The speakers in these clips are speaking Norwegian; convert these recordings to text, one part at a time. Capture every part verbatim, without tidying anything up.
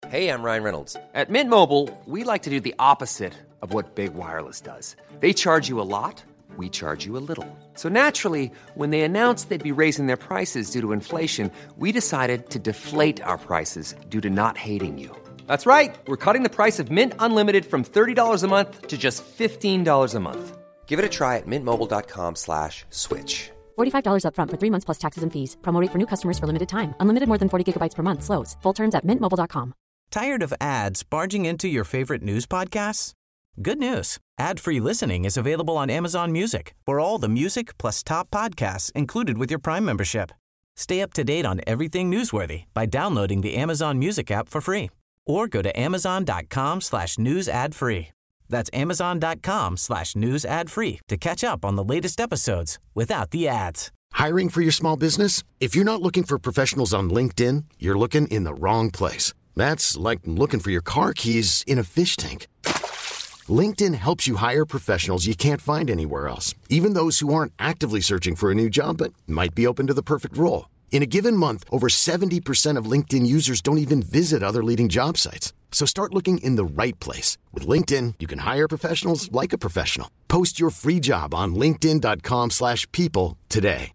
Hey, I'm Ryan Reynolds. At Mint Mobile, we like to do the opposite of what Big Wireless does. They charge you a lot, we charge you a little. So naturally, when they announced they'd be raising their prices due to inflation, we decided to deflate our prices due to not hating you. That's right. We're cutting the price of Mint Unlimited from thirty dollars a month to just fifteen dollars a month. Give it a try at mintmobile.com slash switch. forty-five dollars up front for three months plus taxes and fees. Promo rate for new customers for limited time. Unlimited more than forty gigabytes per month. Slows full terms at mint mobile dot com. Tired of ads barging into your favorite news podcasts? Good news. Ad-free listening is available on Amazon Music for all the music plus top podcasts included with your Prime membership. Stay up to date on everything newsworthy by downloading the Amazon Music app for free or go to amazon.com slash news ad free. That's amazon.com slash news ad free to catch up on the latest episodes without the ads. Hiring for your small business? If you're not looking for professionals on LinkedIn, you're looking in the wrong place. That's like looking for your car keys in a fish tank. LinkedIn helps you hire professionals you can't find anywhere else, even those who aren't actively searching for a new job but might be open to the perfect role. In a given month, over seventy percent of LinkedIn users don't even visit other leading job sites. So start looking in the right place. With LinkedIn, you can hire professionals like a professional. Post your free job on linkedin.com slash people today.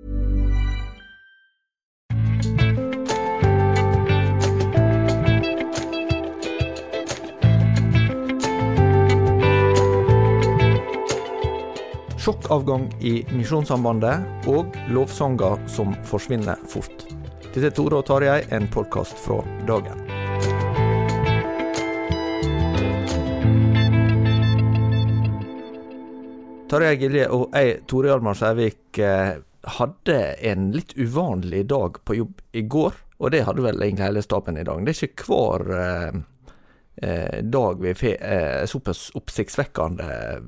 Sjokkavgang i Misjonssambandet og lovsanger som forsvinner fort. Dette er Tore og Tarjei, en podcast fra Dagen. Tarjei Gilje og jeg, Tore Hjalmar Sævik, hadde en litt uvanlig dag på jobb i går, og det hadde vel egentlig hele staben i dag. Det er ikke hver eh, dag vi får eh, såpass oppsiktsvekkende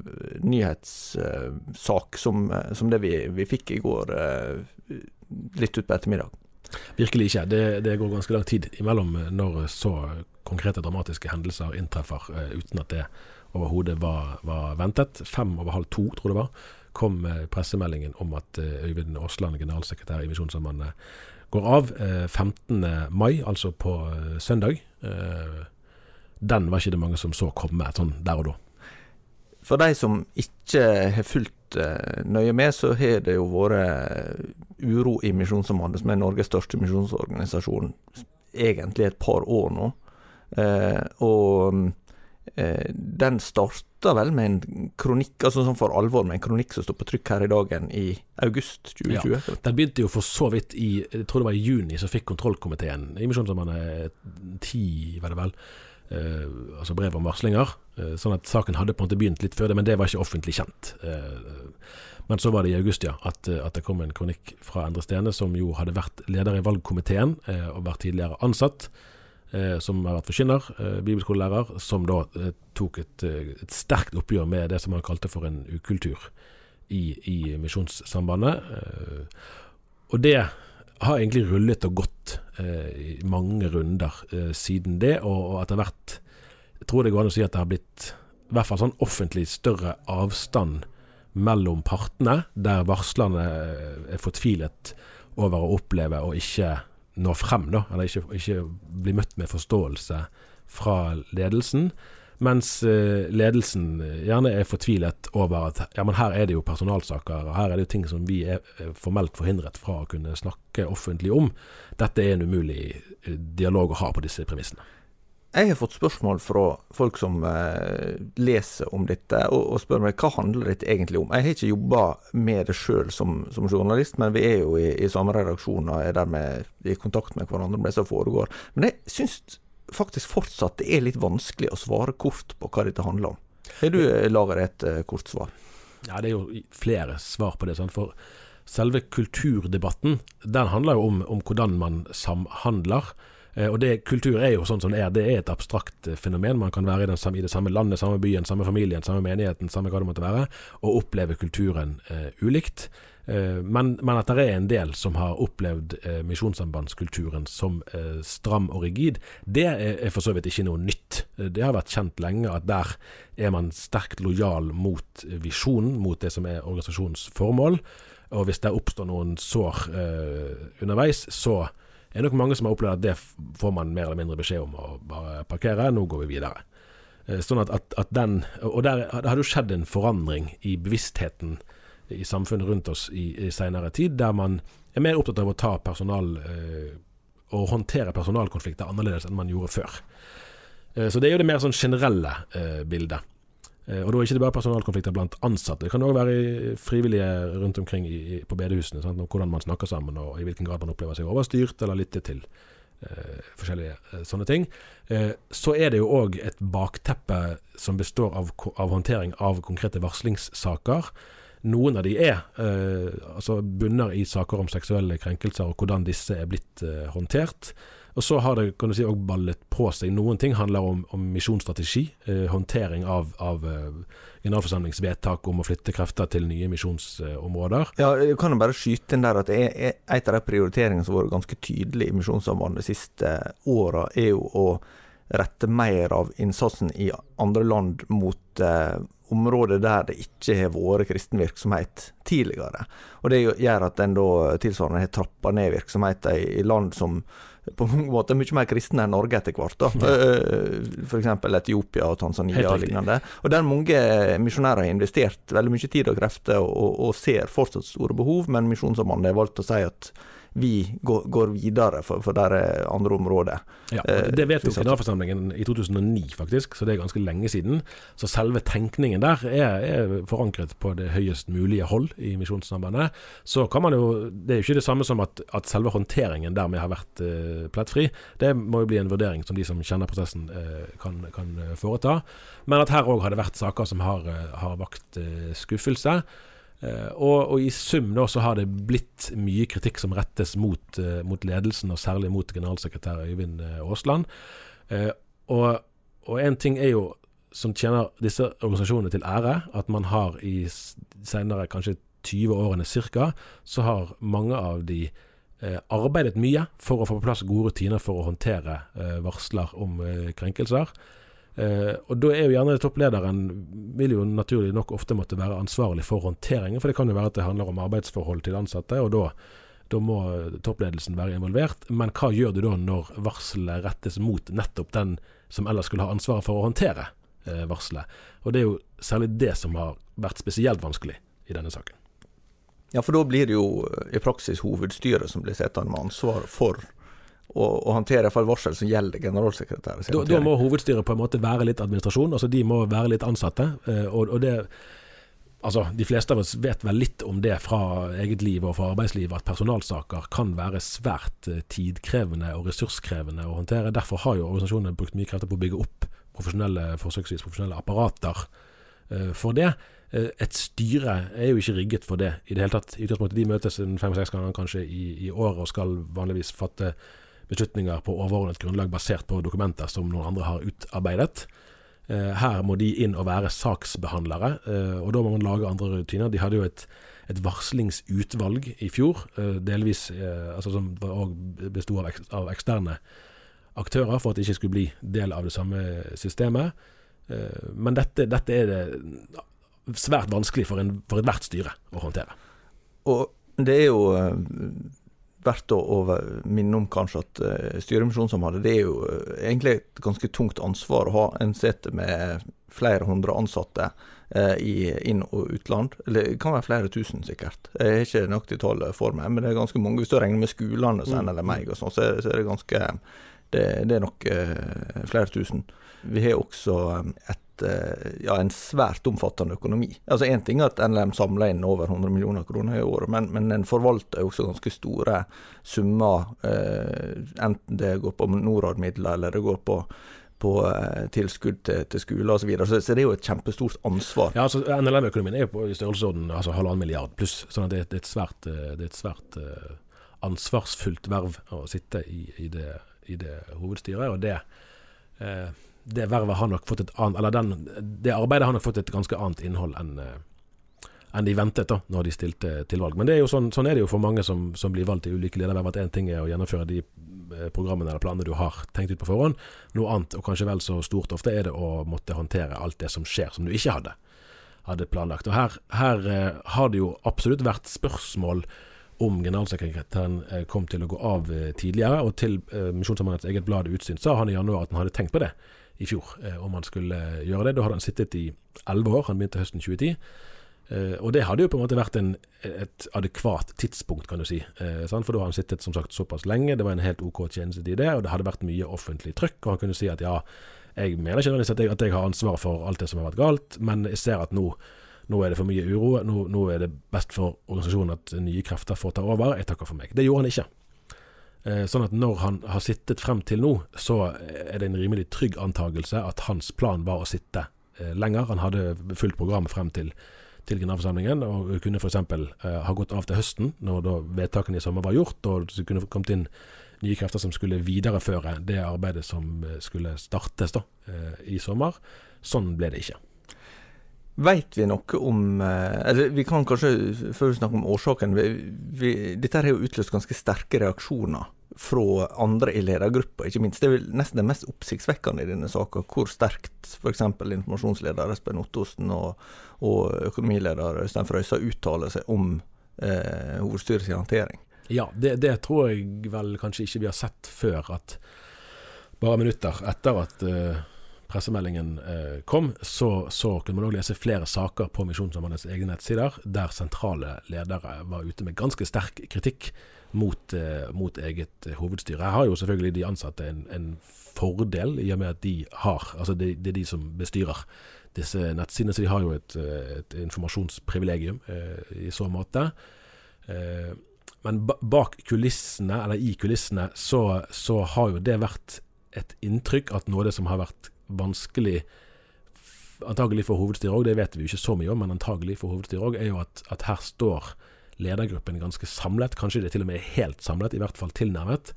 nyhetssak som, som det vi, vi fikk i går eh, litt ut på ettermiddag. Virkelig ikke. Det, det går ganske lang tid imellom når så konkrete dramatiske hendelser inntreffer eh, uten at det overhodet var, var ventet. Fem over halv to, tror det var, kom eh, pressemeldingen om at eh, Øyvind Aasland, generalsekretær i Misjonssambandet, går av eh, femtende mai, altså på eh, søndag. Eh, Den var ikke det mange som så komme sånn der og da. For de som ikke har fulgt eh, nøye med, så har det jo vært uro i Misjonssambandet, som er Norges største misjonsorganisasjon, egentlig et par år nå. Eh, og eh, den startet vel med en kronikk, altså sånn for alvor, med en kronikk som står på trykk her i Dagen i august tjue tjue. Ja, den begynte jo for så vidt i, jeg tror det var i juni, så fikk kontrollkomiteen i Misjonssambandet ti, var det vel, Uh, altså brev om varslinger, uh, sånn at saken hadde på en måte begynt litt før det, men det var ikke offentlig kjent. Uh, men så var det i august, ja, at, uh, at det kom en kronikk fra Endre Stene, som jo hadde vært leder i valgkomiteen, uh, og vært tidligere ansatt, uh, som har vært forkynner, uh, bibelskolelærer, som da uh, tok et, uh, et sterkt oppgjør med det som han kalte for en ukultur i, i Misjonssambandet. Uh, og det har egentlig rullet og gått eh, i mange runder eh, siden det, og, og etter hvert, jeg tror det går an å si at det har blitt i hvert fall sånn offentlig større avstand mellom partene, der varslerne er fortvilet over å oppleve og ikke nå frem, da, eller ikke, ikke bli møtt med forståelse fra ledelsen, mens eh, ledelsen gjerne er fortvilet over at ja, men her er det jo personalsaker, og her er det jo ting som vi er formelt forhindret fra å kunne snakke offentlig om. Dette er en umulig dialog å ha på disse premissene. Jeg har fått spørsmål fra folk som eh, leser om dette, og, og spør meg, hva handler dette egentlig om? Jeg har ikke jobbet med det selv som, som journalist, men vi er jo i, i samme redaksjon, og er dermed i kontakt med hverandre om det som foregår. Men jeg synes faktisk fortsatt det er litt vanskelig å svare kort på hva dette handler om. Har du laget et uh, kort svar? Ja, det er jo flere svar på det, sant? For selve kulturdebatten, den handler jo om, om hvordan man samhandler, eh, og det, kultur er jo sånn som det er, det er et abstrakt fenomen, man kan være i, den samme, i det samme landet, samme byen, samme familien, samme menigheten, samme hva det måtte være, og oppleve kulturen eh, ulikt. Men, men at det er en del som har opplevd eh, misjonssambandskulturen som eh, stram og rigid, det er, er for så vidt ikke noe nytt. Det har vært kjent lenge at der er man sterkt lojal mot visjonen, mot det som er organisasjonens formål, og hvis det oppstår noen sår eh, underveis, så er nok mange som har opplevd at det får man mer eller mindre beskjed om å bare parkere, nå går vi videre. Sånn at, at, at den, og der det hadde jo skjedd en forandring i bevisstheten i samfunnet rundt oss i, i senere tid, der man er mer opptatt av å ta personal eh, og håndtere personalkonflikter annerledes enn man gjorde før. Eh, så det er jo det mer sånn generelle eh, bildet. Eh, og da er ikke det bare personalkonflikter blant ansatte. Det kan også være frivillige rundt omkring i, på bedehusene, sant? Om hvordan man snakker sammen og i hvilken grad man opplever seg overstyrt eller lytte til eh, forskjellige eh, sånne ting. Eh, så er det jo også et bakteppe som består av, av håndtering av konkrete varslingssaker. Noen av de er eh, altså bunner i saker om seksuelle krenkelser og hvordan disse er blitt eh, håndtert. Og så har det, kan du si, også ballet på seg. Noen ting handler om, om misjonsstrategi, eh, håndtering av, av eh, generalforsamlingsvedtak om å flytte krefter til nye misjonsområder. Ja, jeg kan jo bare skyte inn der at jeg, jeg, et av de prioriteringene som har vært ganske tydelig i misjonssambandet de siste årene, er jo å rette mer av innsatsen i andre land mot eh, områder der det ikke har vært kristen virksomhet tidligere. Og det gjør at den da tilsvarende har trappet ned virksomheten i, i land som på mange måter er mye mer kristne enn Norge etter hvert. Da. Ja. For eksempel Etiopia og Tanzania og lignende. Og der mange misjonærer har investert veldig mye tid og krefter og, og, og ser fortsatt store behov, men Misjonssambandet har valgt å si at vi går, går videre for, for der andre områder. Ja, og det vet jo generalforsamlingen i to tusen og ni faktisk, så det er ganske lenge siden. Så selve tenkningen der er, er forankret på det høyest mulige hold i Misjonssambandet. Så kan man jo, det er jo ikke det samme som at, at selve håndteringen dermed har vært eh, plettfri. Det må jo bli en vurdering som de som kjenner prosessen eh, kan, kan foreta. Men at her også har det vært saker som har, har vakt eh, skuffelse. Uh, og, og i sum da så har det blitt mye kritikk som rettes mot, uh, mot ledelsen, og særlig mot generalsekretær Øyvind uh, Aasland. Uh, og, og en ting er jo, som tjener disse organisasjonene til ære, at man har i senere kanskje tyve årene cirka, så har mange av de uh, arbeidet mye for å få på plass gode rutiner for å håndtere uh, varsler om uh, krenkelser. Uh, og da er jo gjerne topplederen vil jo naturlig nok ofte måtte være ansvarlig for håndteringen, for det kan jo være at det handler om arbeidsforhold til ansatte, og da, da må toppledelsen være involvert. Men hva gjør du da når varselet rettes mot nettopp den som ellers skulle ha ansvaret for å håndtere uh, varselet? Og det er jo særlig det som har vært spesielt vanskelig i denne saken. Ja, for da blir det jo i praksis hovedstyret som blir settende med ansvar for og, og håndtere for varsel som gjelder generalsekretæret. Da, da må hovedstyret på en måte være litt administrasjon, altså de må være litt ansatte, og, og det, altså de fleste av oss vet vel litt om det fra eget liv og fra arbeidslivet, at personalsaker kan være svært tidkrevende og ressurskrevende å håndtere. Derfor har jo organisasjonene brukt mye krefter på å bygge opp profesjonelle, forsøksvis profesjonelle apparater for det. Et styre er jo ikke rigget for det i det hele tatt. I utgangspunktet de møtes fem-seks ganger kanskje i, i år og skal vanligvis fatte beslutninger på overordnet grunnlag basert på dokumenter som noen andre har utarbeidet. Her må de inn og være saksbehandlere, og da må man lage andre rutiner. De hadde jo et, et varslingsutvalg i fjor, delvis altså som bestod av, ek, av eksterne aktører for at det ikke skulle bli del av det samme systemet. Men dette, dette er det svært vanskelig for, en, for et hvert styre å håndtere. Og det er jo verdt å, å minne om kanskje at uh, styremisjonssambandet, det er jo uh, egentlig et ganske tungt ansvar å ha en sete med flere hundre ansatte uh, i inn- og utland. Eller det kan være flere tusen sikkert. Jeg har ikke nøyaktig tall for meg, men det er ganske mange. Hvis du regner med skolene så, eller meg og sånn, så, så er det ganske, det, det er nok uh, flere tusen. Vi har også et ja, en svært omfattende økonomi. Altså en ting er at N L M samler inn over hundre millioner kroner i året, men, men den forvalter også ganske store summer, eh, enten det går på Norad-midler, eller det går på, på eh, tilskudd til, til skoler og så videre. Så, så det er jo et kjempestort ansvar. Ja, altså N L M-økonomien er jo på i størrelsesorden, altså halvannen milliard pluss, sånn at det, det er et svært, det er et svært uh, ansvarsfullt verv å sitte i, i, det, i det hovedstyret, og det uh, det vervet har nok fått et annet, eller den, det arbeidet har nok fått et ganske annet innhold enn, enn de ventet da, når de stilte til valg. Men det er jo sånn, sånn er det jo for mange som, som blir valgt i ulike lederverv, at en ting er å gjennomføre de programmene eller planene du har tenkt ut på forhånd. Noe annet, og kanskje vel så stort ofte, er det å måtte håndtere alt det som skjer, som du ikke hadde, hadde planlagt. Og her, her har det jo absolutt vært spørsmål om generalsekretæren eh, kom til å gå av eh, tidligere, og til eh, Misjonssambandets eget blad Utsyn sa han i januar at han hadde tenkt på det i fjor, eh, om han skulle eh, gjøre det. Da hadde han sittet i elleve år, han begynte høsten tjue ti, eh, og det hadde jo på en måte vært en, et adekvat tidspunkt, kan du si, eh, for da har han sittet som sagt såpass lenge, det var en helt ok tjenestetid det, og det hadde vært mye offentlig trykk, og han kunne si at ja, jeg mener ikke at jeg, at jeg har ansvar for alt det som har vært galt, men jeg ser at nå, nå er det for mye uro, nå, nå er det best for organisasjonen at nye krefter får ta over, jeg takker for meg. Det gjorde han ikke. Eh, sånn at når han har sittet frem til nå, så er det en rimelig trygg antagelse at hans plan var å sitte eh, lenger. Han hadde fullt program frem til, til generalforsamlingen, og kunne for eksempel eh, ha gått av til høsten, når da vedtakene i sommer var gjort, og det kunne kommet inn nye krefter som skulle videreføre det arbeidet som skulle startes da, i sommer. Sånn ble det ikke. Vet vi noe om, eller vi kan kanskje før vi snakker om årsaken, vi, vi, dette har jo utløst ganske sterke reaksjoner fra andre i ledergruppa, ikke minst. Det er vel nesten det mest oppsiktsvekkende i denne saken, hvor sterkt for eksempel informasjonsleder Espen Ottosen og, og økonomileder Øystein Frøysa uttaler seg om eh, hovedstyrets håndtering. Ja, det, det tror jeg vel kanskje ikke vi har sett før, at bare minutter etter at uh, pressemeldingen uh, kom, så, så kunne man også lese flere saker på Misjonssambandets egne nettsider, der sentrale ledere var ute med ganske sterk kritikk mot, uh, mot eget uh, hovedstyre. Her har jo selvfølgelig de ansatte en, en fordel, i og med at de har, altså det, det er de som bestyrer disse nettsidene, så de har jo et, et informasjonsprivilegium uh, i så måte. Uh, Men bak kulissene, eller i kulissene, så, så har jo det vært et inntrykk at noe av det som har vært vanskelig, antagelig for hovedstyret også, det vet vi jo ikke så mye om, men antagelig for hovedstyret også, er jo at, at her står ledergruppen ganske samlet, kanskje det til og med helt samlet, i hvert fall tilnærmet,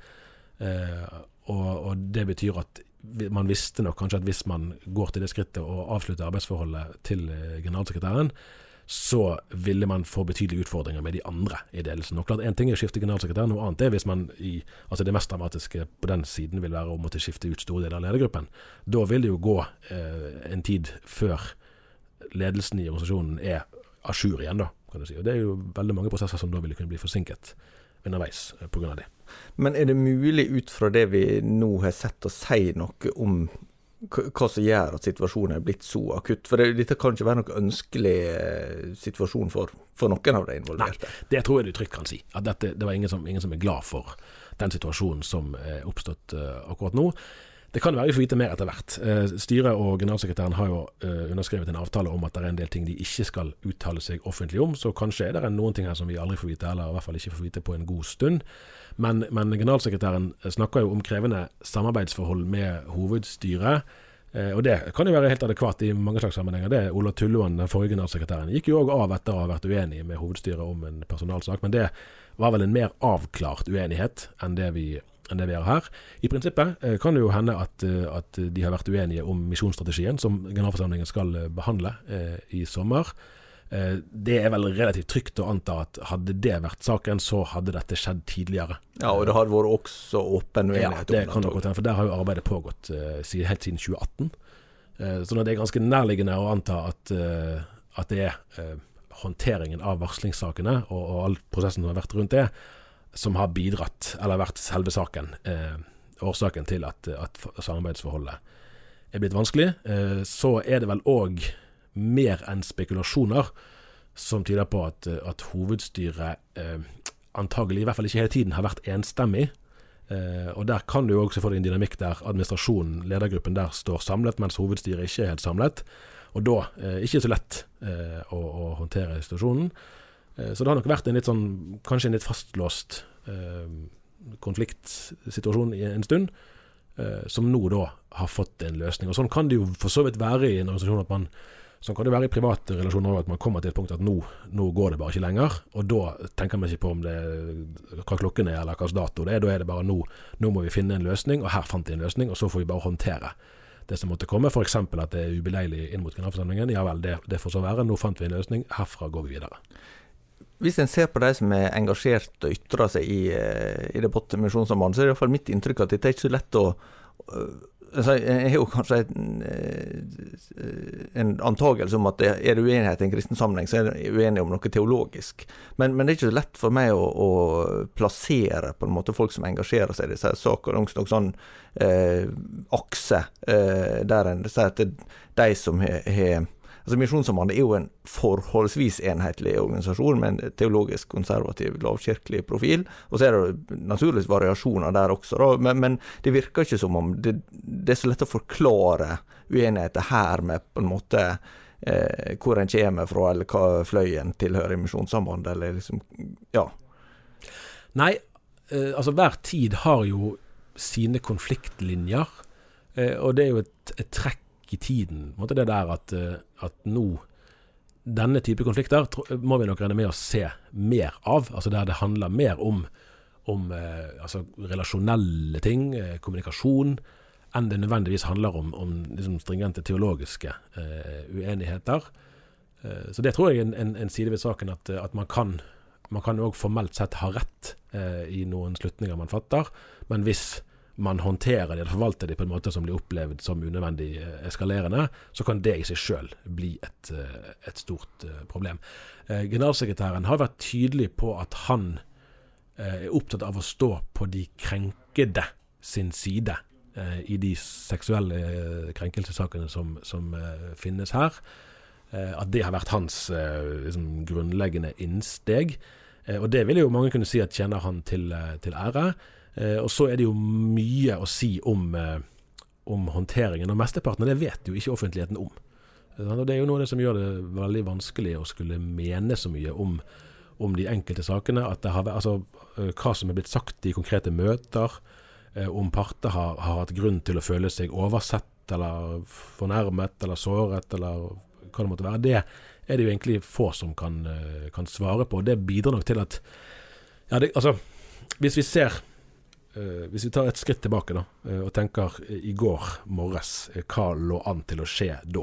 eh, og, og det betyr at man visste nok kanskje at hvis man går til det skrittet og avslutter arbeidsforholdet til generalsekretæren, så ville man få betydelige utfordringer med de andre i ledelsen. Og klart, en ting er å skifte generalsekretær, noe annet er hvis man i, altså det mest dramatiske på den siden vil være å måtte skifte ut store deler av ledergruppen. Da vil det jo gå eh, en tid før ledelsen i organisasjonen er à jour igjen da, kan du si. Og det er jo veldig mange prosesser som da ville kunne bli forsinket underveis eh, på grunn av det. Men er det mulig ut fra det vi nå har sett å si noe om hva som gjør at situasjonen er blitt så akutt? For det, dette kan ikke være noen ønskelig eh, situasjon for, for noen av de involverte. Nei, det tror jeg du trygt kan si. At dette, det var ingen som, ingen som er glad for den situasjonen som er oppstått uh, akkurat nå. Det kan være vi får vite mer etter hvert. Uh, styret og generalsekretæren har jo uh, underskrevet en avtale om at det er en del ting de ikke skal uttale seg offentlig om, så kanskje er det noen ting her som vi aldri får vite, eller i hvert fall ikke får vite på en god stund. Men, men generalsekretæren snakker jo om krevende samarbeidsforhold med hovedstyret, eh, og det kan jo være helt adekvat i mange slags sammenhenger. Det Ola Tulloen, den forrige generalsekretæren, gikk jo også av etter å ha vært uenig med hovedstyret om en personalsak, men det var vel en mer avklart uenighet enn det vi, enn det vi har her. I prinsippet eh, kan det jo hende at, at de har vært uenige om misjonsstrategien som generalforsamlingen skal behandle eh, i sommer. Det er vel relativt trygt å anta at hadde det vært saken, så hadde dette skjedd tidligere. Ja, og det har vært også åpen uenighet. Ja, det kan nok godt hende, for der har jo arbeidet pågått uh, helt siden tjue atten. Uh, så det er ganske nærliggende å anta at, uh, at det er uh, håndteringen av varslingssakene og, og all prosessen som har vært rundt det, som har bidratt, eller vært selve saken, uh, årsaken til at, at samarbeidsforholdet er blitt vanskelig. Uh, så er det vel også mer enn spekulasjoner som tyder på at, at hovedstyret eh, antagelig i hvert fall ikke hele tiden har vært enstemmig. Eh, og der kan du jo også få en dynamikk der administrasjonen, ledergruppen der står samlet, mens hovedstyret ikke er helt samlet. Og da eh, ikke så lett eh, å, å håndtere situasjonen. Eh, så det har nok vært en litt sånn, kanskje en litt fastlåst eh, konfliktsituasjon i en stund, eh, som nå da har fått en løsning. Og sånn kan det jo for så vidt være i en organisasjon at man Sånn kan det være i private relasjoner også, at man kommer til et punkt at nå, nå går det bare ikke lenger, og da tenker man ikke på om det, hva klokken er eller hva dato det er, da er det bare nå, nå må vi finne en løsning, og her fant vi en løsning, og så får vi bare håndtere det som måtte komme, for eksempel at det er ubeleilig inn mot generalforsamlingen, ja vel, det, det får så være, nå fant vi en løsning, herfra går vi videre. Hvis en ser på de som er engasjert og ytrer seg i, i debatten med Misjonssambandet, så er det i hvert fall mitt inntrykk at det er ikke så lett å Altså, jeg har jo kanskje en antagelse om at det er det uenighet i en kristen sammenheng, så er det uenig om noe teologisk. Men, men det er ikke så lett for meg å, å plassere på en måte folk som engasjerer seg i disse saker, og noen sånn eh, akse, eh, der en sier at det, de som har Altså Misjonssambandet er jo en forholdsvis enhetlig organisasjon med en teologisk, konservativ, lavkirkelig profil, og så er det naturligvis variasjoner der også, da. Men, men det virker ikke som om det, det er så lett å forklare uenigheter her med på en måte eh, hvor en kommer fra, eller hva fløyen tilhører i Misjonssambandet, eller liksom, ja. Nei, eh, altså hver tid har jo sine konfliktlinjer, eh, og det er jo et, et trekk i tiden, måtte det der at, at nå denne type konflikter må vi nok regne med å se mer av, altså der det handler mer om, om eh, altså relasjonelle ting, eh, kommunikasjon, enn det nødvendigvis handler om, om liksom stringente teologiske eh, uenigheter. Eh, så det tror jeg er en, en, en side ved saken at, at man kan man kan jo også formelt sett ha rett eh, i noen slutninger man fatter, men hvis man håndterer det, eller forvalter det på en måte som blir opplevd som unødvendig eskalerende, så kan det i seg selv bli et, et stort problem. Generalsekretæren har vært tydelig på at han er opptatt av å stå på de krenkede sin side i de seksuelle krenkelsessakene som, som finnes her. At det har vært hans liksom, grunnleggende innsteg. Og det vil jo mange kunne si at tjener han til, til ære. Eh, og så er det jo mye å si om, eh, om håndteringen, og mesteparten av det vet jo ikke offentligheten om. Eh, og det er jo noe av det som gjør det veldig vanskelig å skulle mene så mye om, om de enkelte sakene, at det har, altså, eh, hva som er blitt sagt i konkrete møter, eh, om parter har, har hatt grunn til å føle seg oversett, eller fornærmet, eller såret, eller hva det måtte være. Det er det jo egentlig få som kan, eh, kan svare på, og det bidrar nok til at, ja, det, altså, hvis vi ser Uh, hvis vi tar et skritt tilbake da, uh, og tenker uh, i går morges, uh, hva lå an til å skje da?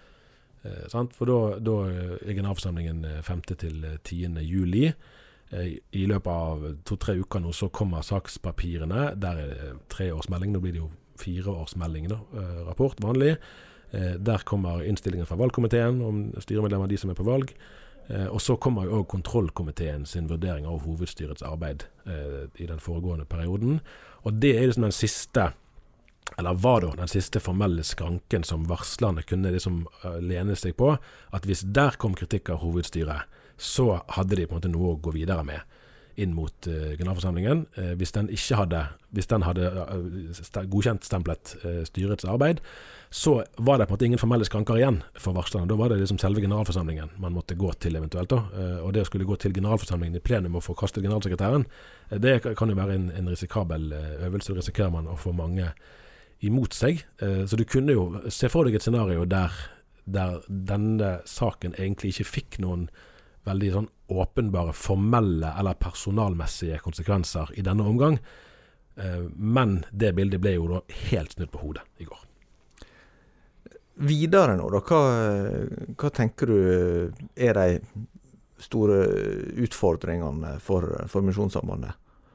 Uh, sant? For da, da er generalforsamlingen uh, femte til tiende juli. Uh, I løpet av to-tre uker nå så kommer sakspapirene, der er uh, treårsmelding, nå blir det jo fireårsmelding da, uh, rapport vanlig. Uh, der kommer innstillingen fra valgkomiteen om styremedlemmer de som er på valg. Eh, og så kommer jo også kontrollkomiteen sin vurdering av hovedstyrets arbeid eh, i den foregående perioden. Og det er liksom den siste, eller var da den siste formelle skranken som varslerne kunne liksom uh, lene seg på, at hvis der kom kritikk av hovedstyret, så hadde de på en måte noe å gå videre med inn mot uh, generalforsamlingen. Uh, hvis den ikke hadde, hvis den hadde uh, st- godkjent stemplet uh, styrets arbeid, så var det på en måte ingen formelle skranker igjen for varslerne. Da var det liksom selve generalforsamlingen man måtte gå til eventuelt da. Uh, og det å skulle gå til generalforsamlingen i plenum og få kastet generalsekretæren, uh, det kan jo være en, en risikabel uh, øvelse, risikerer man å få mange imot seg. Uh, så du kunne jo se for deg et scenario der, der denne saken egentlig ikke fikk noen veldig sånn åpenbare formelle eller personalmessige konsekvenser i denne omgang. Eh, men det bildet ble jo da helt snudd på hodet i går. Videre nå da, hva, hva tenker du er de store utfordringene for, for Misjonssambandet?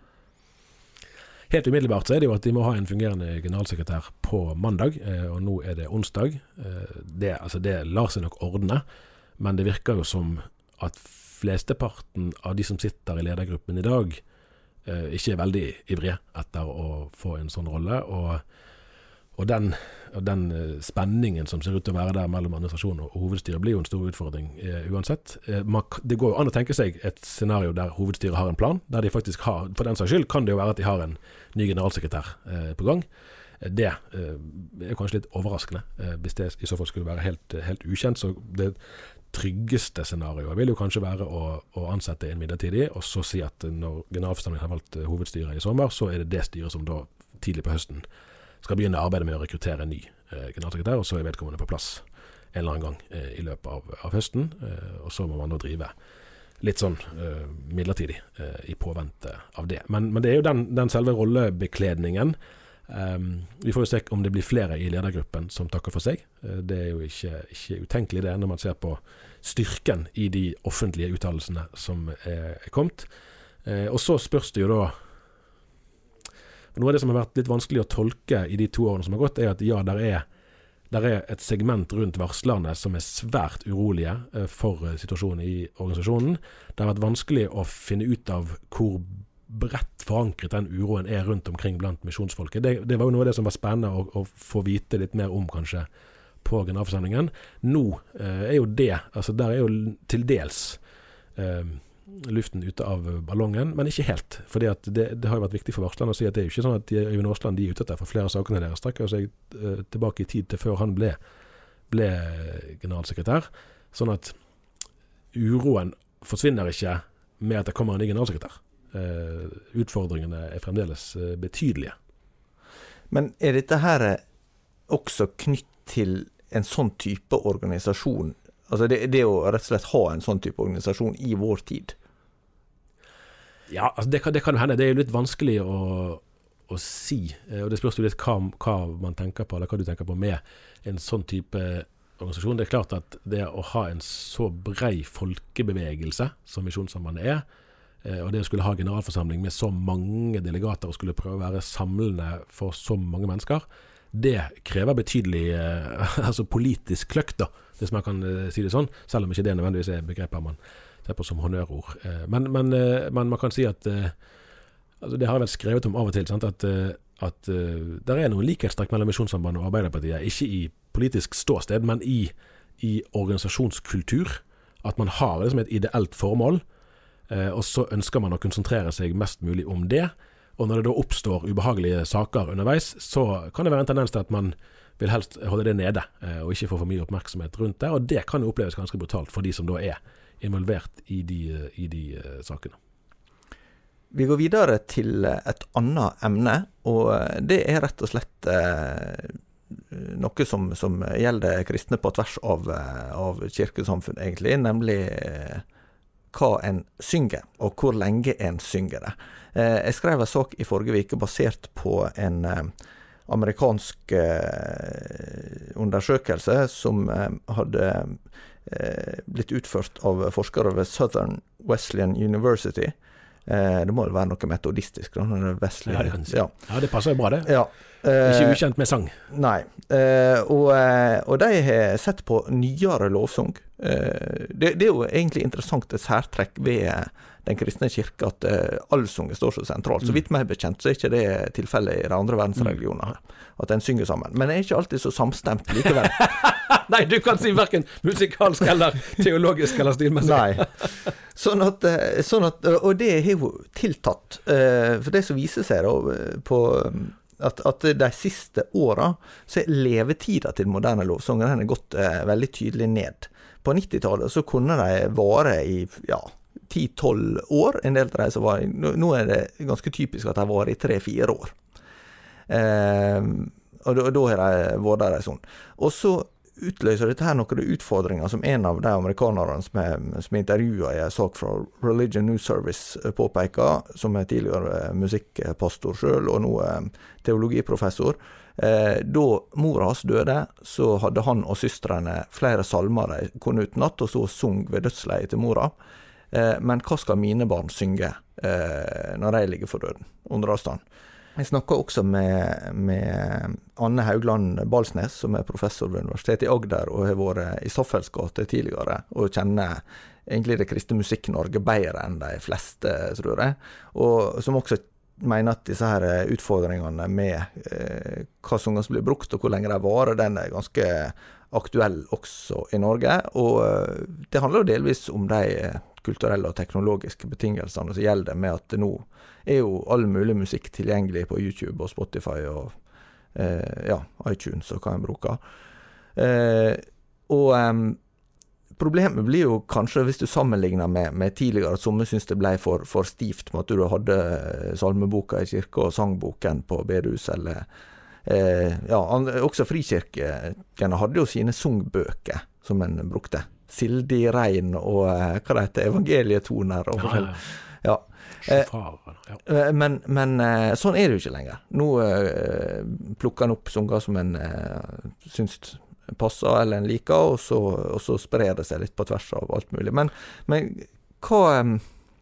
Helt umiddelbart så er det jo at de må ha en fungerende generalsekretær på mandag, eh, og nå er det onsdag. Eh, det, altså det lar seg nok ordne, men det virker jo som at flesteparten av de som sitter i ledergruppen i dag eh, ikke er veldig ivrige etter å få en sånn rolle, og, og, den, og den spenningen som ser ut til å være der mellom administrasjon og hovedstyret blir jo en stor utfordring eh, uansett. Eh, man, det går jo an å tenke seg et scenario der hovedstyret har en plan, der de faktisk har, for den saks skyld kan det jo være at de har en ny generalsekretær eh, på gang. Det eh, er kanskje litt overraskende eh, hvis det i så fall skulle være helt, helt ukjent, så det tryggeste scenarioet vil jo kanskje være å, å ansette en midlertidig, og så si at når generalforsamlingen har valgt hovedstyret i sommer, så er det det styret som da tidlig på høsten skal begynne arbeidet med å rekruttere en ny eh, generalsekretær, og så er vedkommende på plass en eller annen gang eh, i løpet av, av høsten, eh, og så må man da drive litt sånn eh, midlertidig eh, i påvente av det. Men, men det er jo den, den selve rollebekledningen. Um, vi får jo se om det blir flere i ledergruppen som takker for seg. Uh, det er jo ikke, ikke utenkelig det når man ser på styrken i de offentlige uttalelsene som er, er kommet. Uh, og så spørs det jo da, noe av det som har vært litt vanskelig å tolke i de to årene som har gått, er at ja, der er, der er et segment rundt varslerne som er svært urolige eh, for eh, situasjonen i organisasjonen. Det har vært vanskelig å finne ut av hvor bredt forankret den uroen er rundt omkring blant misjonsfolket. Det, det var jo noe av det som var spennende å, å få vite litt mer om kanskje på generalforsamlingen. Nå eh, er jo det, altså der er jo til dels eh, luften ute av ballongen, men ikke helt. Fordi at det, det har jo vært viktig for varslerne å si at det er jo ikke sånn at Øyvind Aasland de er ute etter for flere sakene deres. Strekker seg eh, tilbake i tid til før han ble, ble generalsekretær. Sånn at uroen forsvinner ikke med at det kommer en ny generalsekretær. Uh, utfordringene er fremdeles uh, betydelige. Men er dette her også knytt til en sånn type organisasjon? Altså det, det å rett og slett ha en sånn type organisasjon i vår tid? Ja, altså det, kan, det kan jo hende. Det er jo litt vanskelig å, å si. Uh, og det spørs jo litt hva, hva man tenker på, eller hva du tenker på med en sånn type organisasjon. Det er klart at det å ha en så brei folkebevegelse som Misjonssambandet er, og det å skulle ha generalforsamling med så mange delegater og skulle prøve å være samlende for så mange mennesker, det krever betydelig eh, altså politisk kløkt da, hvis man kan eh, si det sånn, selv om ikke det nødvendigvis er begreper man ser på som honnørord. Eh, men, men, eh, men man kan si at eh, altså det har jeg vel skrevet om av og til, sant? at, eh, at eh, det er noen likhetstrekk mellom Misjonssambandet og Arbeiderpartiet, ikke i politisk ståsted, men i, i organisasjonskultur, at man har liksom et ideelt formål, Eh, og så ønsker man å konsentrere seg mest mulig om det, og når det da oppstår ubehagelige saker underveis, så kan det være en tendens til at man vil helst holde det nede, eh, og ikke få for mye oppmerksomhet rundt det, og det kan jo oppleves ganske brutalt for de som da er involvert i de, i de uh, sakene. Vi går videre til et annet emne, og det er rett og slett eh, noe som, som gjelder kristne på tvers av, av kirkesamfunn egentlig, nemlig eh, hva en synger, og hvor lenge en synger det. Eh, jeg skrev en sak i forrige veke basert på en eh, amerikansk eh, undersøkelse som eh, hadde eh, blitt utført av forskere ved Southern Wesleyan University. Eh, det må jo være noe metodistisk. Da, når det er Wesleyan. Ja, det ja. ja, det passer jo bra det. Ja. Ikke ukjent med sang. Nei, eh, og, og de har sett på nyere lovsang. Eh, det, det er jo egentlig interessant et særtrekk ved den kristne kirke at eh, allsunget står så sentralt. Så vidt meg bekjent så er ikke det tilfellet i de andre verdensreligioner, at en synger sammen. Men det er ikke alltid så samstemt likevel. Nei, du kan si hverken musikalsk eller teologisk eller stilmessig. Nei. Sånn at, sånn at, og det er jo tiltatt. For det som viser seg da på at, at de siste årene så er levetida til moderne lovsanger den er gått eh, veldig tydelig ned. På nittitallet så kunne de vare i ja, ti til tolv år, en del av de som var, nå er det ganske typisk at de var i tre til fire år. Eh, og da, da er de vært der sånn. Og så utløser dette her noen utfordringer som en av de amerikanerne som er, som er intervjuet i en sak fra Religion News Service påpeker, som er tidligere musikkpastor selv og nå teologiprofessor. Eh, da mor hans døde, så hadde han og systrene flere salmer de kunne utenat, og så sung ved dødsleiet til mora. Eh, men hva skal mine barn synge eh, når de ligger for døden, under avstand? Jeg snakket også med, med Anne Haugland Balsnes, som er professor ved Universitetet i Agder, og har vært i Saffelsgate tidligere, og kjenner egentlig det kristne musikk-Norge bedre enn de fleste, tror jeg. Og som også mener at disse her utfordringene med eh, hva sanger som blir brukt, og hvor lenge de varer, den er ganske aktuell også i Norge. Og eh, det handler jo delvis om de kulturelle og teknologiske betingelsene som gjelder med at det nå er jo all mulig musikk tilgjengelig på YouTube og Spotify og eh, ja, iTunes og hva en bruker. Eh, og eh, problemet blir jo kanskje, hvis du sammenligner med, med tidligere, at somme synes det ble for, for stivt med at du hadde salmeboka i kirke og sangboken på bedehus, eller eh, ja, også frikirkene hadde jo sine sungbøker som en brukte. Sildi Rein og eh, hva det heter, evangelietoner og forskjell. Ja, ja. Eh, men, men eh, sånn er det jo ikke lenger. Nå eh, plukker han opp sanger som en eh, syns passer eller en liker, og så, og så sprer det seg litt på tvers av alt mulig. Men, men hva eh,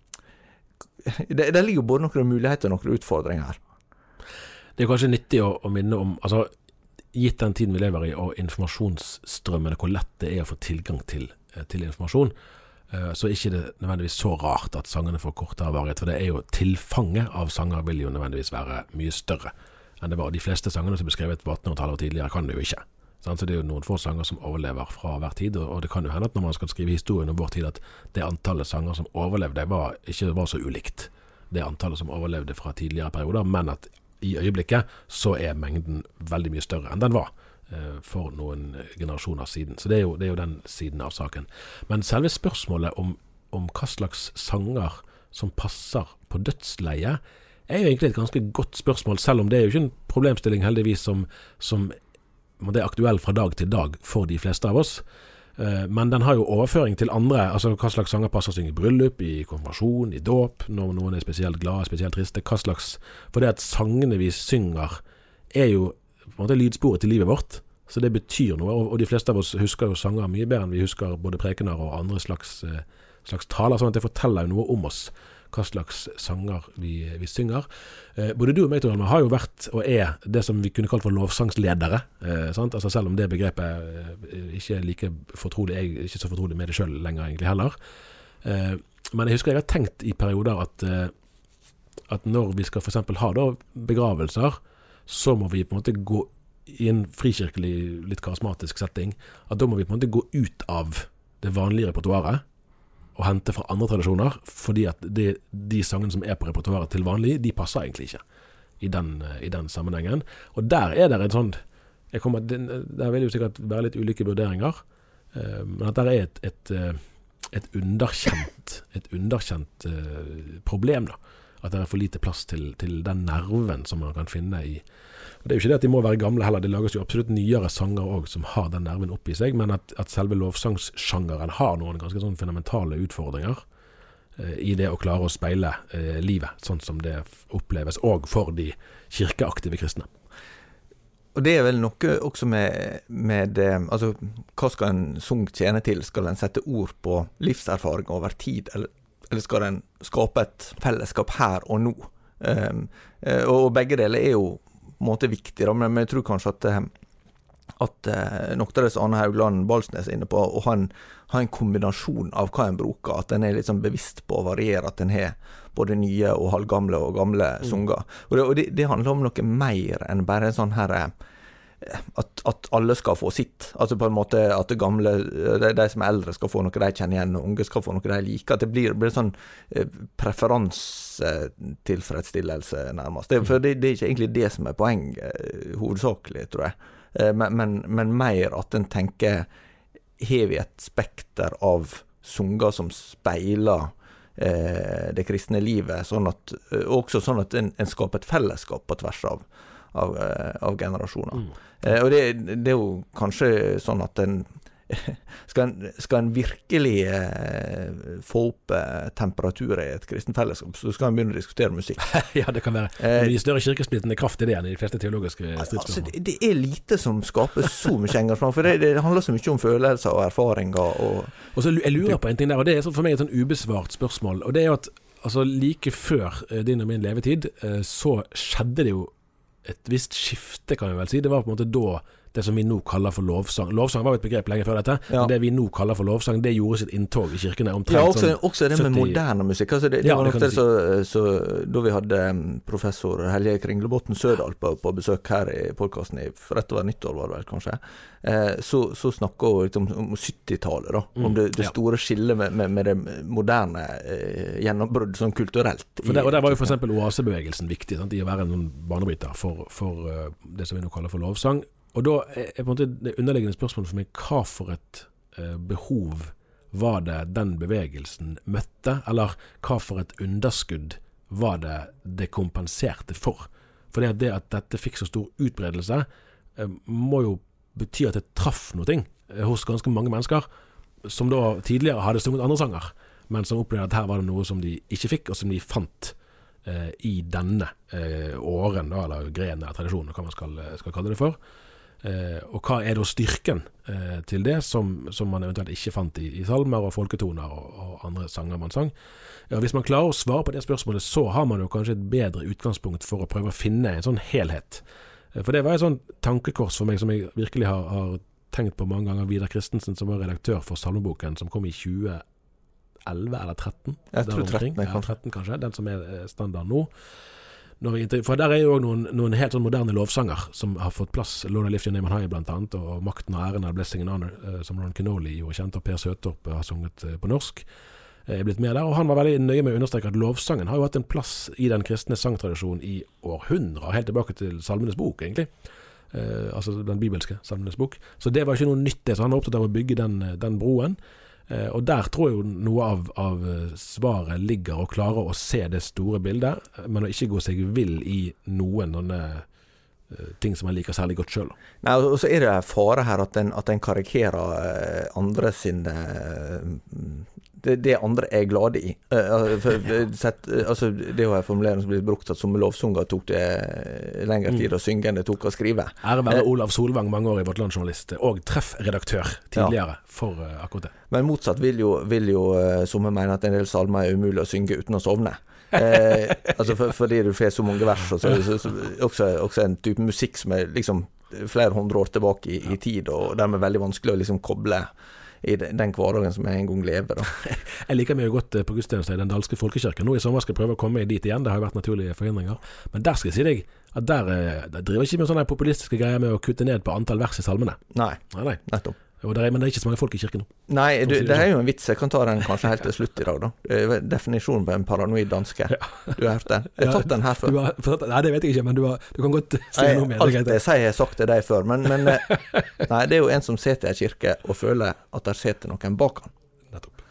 det, det ligger jo både noen muligheter og noen utfordringer her. Det er kanskje nyttig å, å minne om, altså gitt den tiden vi lever i, og informasjonsstrømmen, hvor lett det er å få tilgang til, til informasjon, så er ikke det nødvendigvis så rart at sangene får kortere varighet, for det er jo tilfanget av sanger vil jo nødvendigvis være mye større enn det var. De fleste sangene som ble skrevet på attenhundretallet og tidligere kan det jo ikke. Så det er jo noen få sanger som overlever fra hver tid, og det kan jo hende at når man skal skrive historien om vår tid, at det antallet sanger som overlevde var, ikke var så ulikt det antallet som overlevde fra tidligere perioder, men at i øyeblikket så er mengden veldig mye større enn den var for noen generasjoner siden. Så det er jo, det er jo den siden av saken. Men selve spørsmålet om, om hva slags sanger som passer på dødsleie er jo egentlig et ganske godt spørsmål, selv om det er jo ikke en problemstilling heldigvis som, som det er aktuell fra dag til dag for de fleste av oss. Men den har jo overføring til andre, altså hva slags sanger passer seg i bryllup, i konfirmasjon, i dåp, når noen er spesielt glade, spesielt triste, hva slags, for det at sangene vi synger er jo på en måte lydsporet til livet vårt, så det betyr noe, og de fleste av oss husker jo sanger mye bedre enn vi husker både prekener og andre slags, slags taler, sånn at det forteller jo noe om oss, hva slags sanger vi, vi synger. Eh, både du og meg, Toralma, har jo vært og er det som vi kunne kalt for lovsangsledere, eh, sant? Altså selv om det begrepet eh, ikke er like fortrolig, jeg er ikke så fortrolig med det selv lenger egentlig heller. Eh, men jeg husker jeg har tenkt i perioder at, eh, at når vi skal for eksempel ha da begravelser, så må vi på en måte gå i en frikirkelig, litt karismatisk setting, at da må vi på en måte gå ut av det vanlige repertoaret, og hente fra andre tradisjoner, fordi at det, de sangene som er på repertoaret til vanlig, de passer egentlig ikke i den, i den sammenhengen. Og der er det en sånn, jeg kommer, der vil jo sikkert være litt ulike vurderinger, men at der er et, et, et underkjent, et underkjent problem da, at det er for lite plass til, til den nerven som man kan finne i. Og det er jo ikke det at de må være gamle heller, det lages jo absolutt nyere sanger også som har den nerven opp i seg, men at, at selve lovsangssjangeren har noen ganske sånn fundamentale utfordringer eh, i det å klare å speile eh, livet, sånn som det oppleves også for de kirkeaktive kristne. Og det er vel noe også med, med altså, hva skal en sang tjene til? Skal en sette ord på livserfaring over tid, eller eller skal den skape et fellesskap her og nå? Um, og begge deler er jo på en måte viktig, da, men jeg tror kanskje at, at nok det som Arne Haugland Balsnes er inne på, å ha en, ha en kombinasjon av hva en bruker, at en er litt sånn bevisst på å variere, at en har både nye og halvgamle og gamle mm. sanger. Og, det, og det, det handler om noe mer enn bare en sånn her At, at alle skal få sitt, altså på en måte at det gamle, de, de som er eldre skal få noe de kjenner igjen, og unge skal få noe de liker, at det blir, blir sånn eh, preferansetilfredsstillelse nærmest, det, for det, det er ikke egentlig det som er poenget eh, hovedsakelig, tror jeg, eh, men, men, men mer at en tenker, har vi et spekter av sanger som speiler eh, det kristne livet, sånn at, eh, også sånn at en, en skaper et fellesskap på tvers av Av, av generasjoner. Mm. Eh, og det, det er jo kanskje sånn at en skal, en, skal en virkelig eh, få opp eh, temperatur i et kristen fellesskap, så skal en begynne å diskutere musikk. Ja, det kan være. Men i større kirkesplitten er kraft i det enn i de fleste teologiske stridsspørsmål. Altså, det, det er lite som skaper så mye engasjement, for det, det handler så mye om følelser og erfaringer. Og, og så jeg lurer på en ting der, og det er for meg et sånn ubesvart spørsmål, og det er jo at altså, like før din og min levetid, så skjedde det jo et visst skifte, kan vi vel si. Det var på en måte da det som vi nå kaller for lovsang. Lovsang var jo et begrep lenge før dette, ja. Men det vi nå kaller for lovsang, det gjorde sitt inntog i kirkene omtrent. Ja, også, sånn også det med sytti moderne musikk. Altså det, det ja, var det nok det så, så da vi hadde professor Helge Kringlebotten Sødal på, på besøk her i podcasten, i, for dette var nyttår var det vel kanskje, eh, så, så snakket vi liksom om syttitallet da, om det, det store skillet med, med, med det moderne eh, gjennombrudd sånn kulturelt. For der, og der var jo for eksempel oasebevegelsen viktig, sant, i å være en banebryter for, for uh, det som vi nå kaller for lovsang. Og da er på en måte det underliggende spørsmålet for meg, hva for et eh, behov var det den bevegelsen møtte, eller hva for et underskudd var det det kompenserte for? For det at, det at dette fikk så stor utbredelse, eh, må jo bety at det traff noe ting eh, hos ganske mange mennesker, som da tidligere hadde sunget andre sanger, men som opplevde at her var det noe som de ikke fikk, og som de fant eh, i denne eh, åren, da, eller grenen av tradisjonen, hva man skal, skal kalle det for. Eh, og hva er da styrken eh, til det som, som man eventuelt ikke fant i, i salmer og folketoner og, og andre sanger man sang. Ja, hvis man klarer å svare på det spørsmålet, så har man jo kanskje et bedre utgangspunkt for å prøve å finne en sånn helhet For det var et sånn tankekors for meg som jeg virkelig har, har tenkt på mange ganger. Vidar Kristensen, som var redaktør for Salmeboken, som kom i tjue elleve eller tretten. Jeg tror tretten, ja, tretten kanskje, den som er standard nå. Jeg, for der er jo også noen, noen helt sånn moderne lovsanger som har fått plass. Lord I Lift Your Name on High blant annet, og Makten og æren av Blessing and Honor, uh, som Ron Kenoli gjorde kjent, og Per Søtorp har sunget uh, på norsk. Jeg er blitt med der, og han var veldig nøye med å understreke at lovsangen har jo hatt en plass i den kristne sangtradisjonen i århundrer, helt tilbake til Salmenes bok, egentlig. Uh, altså den bibelske Salmenes bok. Så det var ikke noe nytt, det, så han var opptatt av å bygge den, den broen. Uh, og der tror jeg jo noe av, av svaret ligger, og klare å se det store bildet, men å ikke gå seg vill i noen denne uh, ting som man liker særlig godt selv. Nei, og så er det fare her at den, at den karikerer uh, andre sin uh, det, det andre er glade i. Uh, for, sett, uh, altså, det er jo en formulering som blir brukt at som lovsunger tok det lengre tid å synge enn det tok å skrive. Ære være Olav Solvang, mange år i Vårt Landsjournalist, og treffredaktør tidligere ja. For uh, akkurat det. Men motsatt vil jo, vil jo uh, som jeg mener at en del salmer er umulig å synge uten å sovne. eh, altså for, fordi du får så mange vers, og så, så, så, også, også en type musikk som er liksom flere hundre år tilbake i, i tid, og dermed veldig vanskelig å liksom koble i den hverdagen som jeg en gang lever. Da. Jeg liker meg jo godt på gudstjeneste i den dalske folkekirken. Nå i sommer skal jeg prøve å komme dit igjen, det har jo vært naturlige forhindringer. Men der skal jeg si deg, at der, der driver ikke med sånne populistiske greier med å kutte ned på antall vers i salmene. Nei, nei, nei. nettopp. Og det er, men det er ikke så mange folk i kirken nå. Nei, du, det er jo en vits. Jeg kan ta den kanskje helt til slutt i dag, da. Definisjonen på en paranoid danske. Ja. Du har hørt den? Jeg har tatt den her før. Du har, nei, det vet jeg ikke, men du, har, du kan godt si noe mer. Alt det sier jeg sagt til deg før, men, men nei, det er jo en som sitter i en kirke og føler at der sitter noen bak han. Nettopp.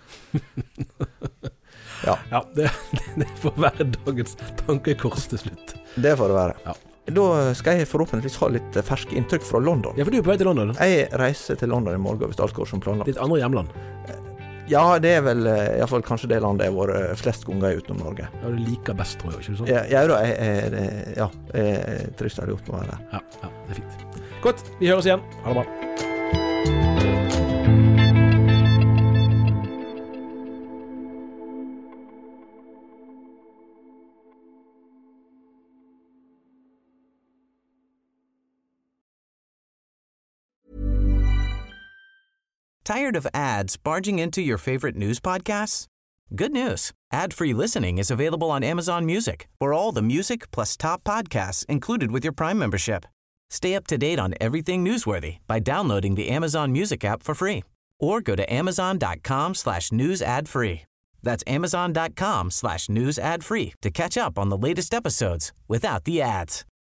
ja, ja det, det får være dagens tankekors til slutt. Det får det være. Ja. Da skal jeg forhåpentligvis ha litt ferske inntrykk fra London. Ja, for du er på vei til London. Jeg reiser til London i morgen hvis alt går som planlagt. Ditt andre hjemland? Ja, det er vel i hvert fall kanskje det landet jeg har vært flest ganger utenom Norge. Ja, du liker best, tror jeg, ikke sånn? Ja, ja, da, jeg, jeg, ja, jeg trist har gjort med å være der. Ja, ja, det er fint. Godt, vi høres igjen. Ha det bra. Tired of ads barging into your favorite news podcasts? Good news. Ad-free listening is available on Amazon Music for all the music plus top podcasts included with your Prime membership. Stay up to date on everything newsworthy by downloading the Amazon Music app for free or go to amazon.com slash news ad free. That's amazon.com slash news ad free to catch up on the latest episodes without the ads.